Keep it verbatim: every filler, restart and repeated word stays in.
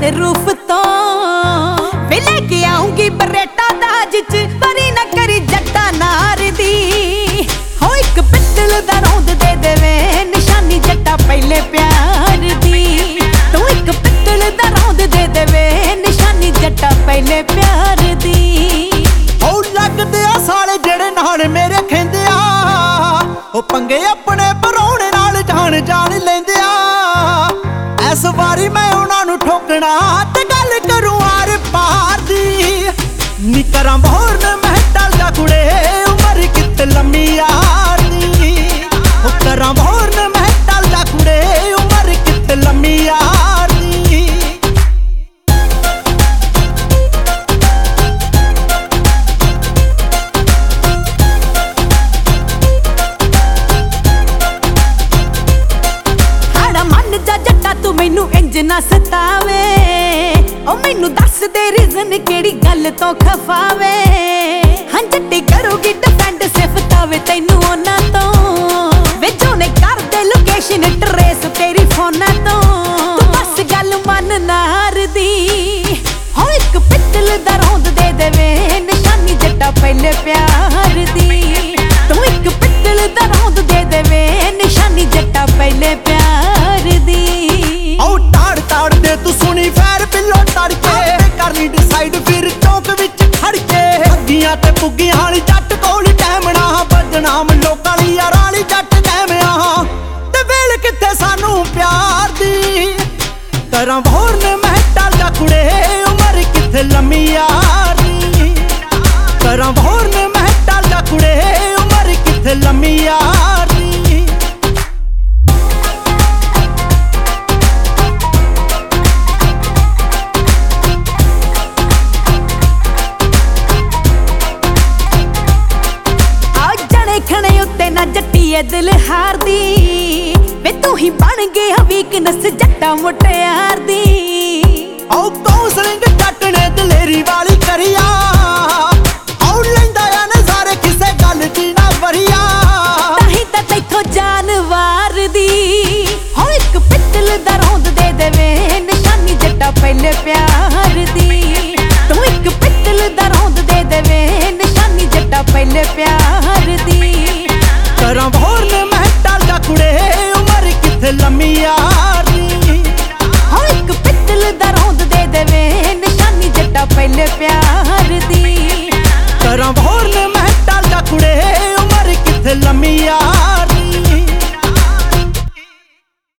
roof तो वे लेके आऊंगी बरेटा दाज च परी ना करी जट्टा नार दी हो एक पित्तल दा रौंद दे देवे निशानी जट्टा पहले प्यार दी तू एक पित्तल दा रौंद दे देवे निशानी जट्टा पहले प्यार दी ओ लगदे आ साले जेड़े नाल मेरे खेंदे आ ओ पंगे अपने भराउणे नाल जान जान लेंदे आ इस वारी मैं उन्हां नूं ठोकना ते गल करूं आर पार दी नी करां मोहर मैं टल जा कुड़े उमर कित लम्मी यार दी ओ करां मोहर मैं टल जा कुड़े उमर कित लम्मी यार दी हाड़ा मन जा जट्टा तू मैनू इंज ना सतावे ओ मैनू दस दे रीजन केड़ी गल तो खफावे हां जट्टी करोगी डिफेंड सिफतावे तैनू ओना तो वे जोने कर दे लोकेशन ट्रेस तेरी फोना तो तू बस गल मन नार दी हो एक पित्तल दा रौंद दे देवे निशानी जट्टा पहले प्यार दी तू एक पित्तल दा रौंद दे देवे निशानी जट्टा पहले प्यार दी ओ ताड़ ताड़ दे तू सुनी फैर पिलो तड़के करनी डिसाइड फिर चौक विच खड़ के हग्गियां ते पुग्गियां वाली जट कोल टैमना बदनाम लोकां दी यार वाली जट टैमिया ते वेल किथे सानू प्यार दी करां भोर ने मैं टल जा कुड़े उमर किथे लम्मी यार दी करां भोर ने मैं टल जा कुड़े उमर किथे लम्मी यार दी जट्टीए दिल हार दी वे तू ही बन गया वीकनेस जट्टा मुटियार दी ओ काउंसलिंग जट ने दलेरी वाली करिया ओ लैंदा आ नज़ारे किसे गल दी ना वरिया ताही तां तैथों जानवार दी हो एक पित्तल दा रौंद दे देवे निशानी जट्टा पहले प्यार दी तू एक पित्तल दा रौंद दे देवे निशानी जट्टा पहले प्यार दी करां भोर ने मैं टल जा कुड़े उमर किथे लम्मी यार दी हो एक पित्तल दा रौंद दे देवे निशानी जट्टा पहले प्यार